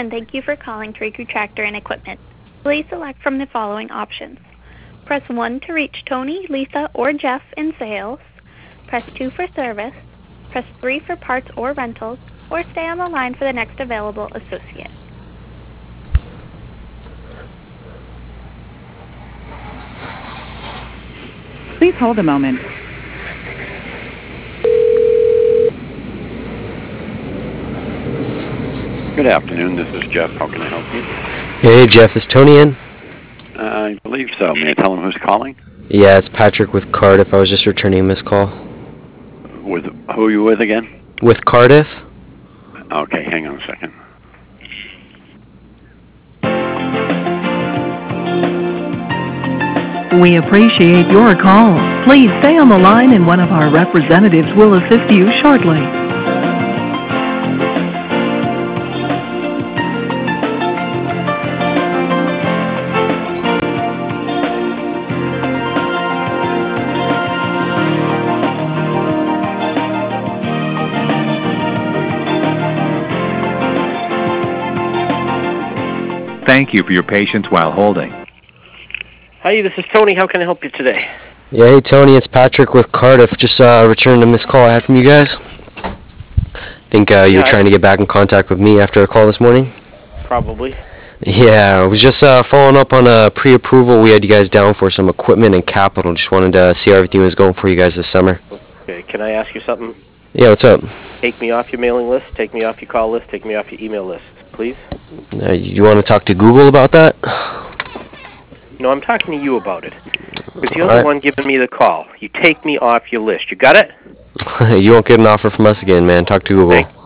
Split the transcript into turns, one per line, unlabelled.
and thank you for calling Traeger Tractor and Equipment. Please select from the following options. Press 1 to reach Tony, Lisa, or Jeff in sales. Press 2 for service. Press 3 for parts or rentals, or stay on the line for the next available associate.
Please hold a moment.
Good afternoon, this is Jeff. How can I help you?
Hey, Jeff, is Tony in?
I believe so. May I tell him who's calling?
Yeah, it's Patrick with Cardiff. I was just returning a missed call.
With who are you with again?
With Cardiff?
Okay, hang on a second.
We appreciate your call. Please stay on the line and one of our representatives will assist you shortly.
Thank you for your patience while holding.
Hi, this is Tony. How can I help you today?
Yeah, hey, Tony, it's Patrick with Cardiff. Just returning a missed call I had from you guys. Think you were trying to get back in contact with me after a call this morning?
Probably.
Yeah, I was just following up on a pre-approval. We had you guys down for some equipment and capital. Just wanted to see how everything was going for you guys this summer.
Okay, can I ask you something?
Yeah, what's up?
Take me off your mailing list, take me off your call list, take me off your email list, please.
You want to talk to Google about that?
No, I'm talking to you about it. Because you're the one giving me the call. You take me off your list. You got it?
You won't get an offer from us again, man. Talk to Google.